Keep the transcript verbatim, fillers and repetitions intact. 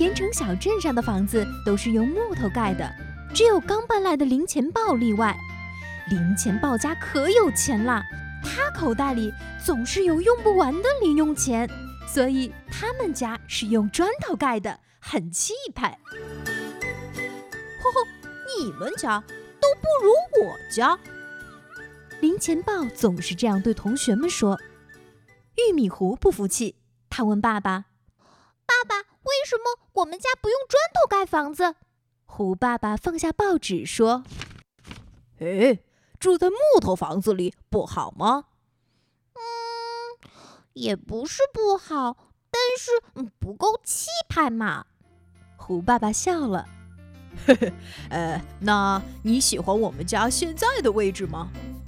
天成小镇上的房子都是用木头盖的，只有刚搬来的零钱豹例外。零钱豹家可有钱啦，他口袋里总是有用不完的零用钱，所以他们家是用砖头盖的，很气派。 呵呵，你们家都不如我家。 零钱豹总是这样对同学们说。玉米糊不服气，他问爸爸： 爸爸，为什么我们家不用砖头盖房子？ 胡爸爸放下报纸说： 哎，住在木头房子里不好吗？ 嗯，也不是不好，但是、嗯、不够气派嘛。 胡爸爸笑了。 呵呵，呃，那你喜欢我们家现在的位置吗？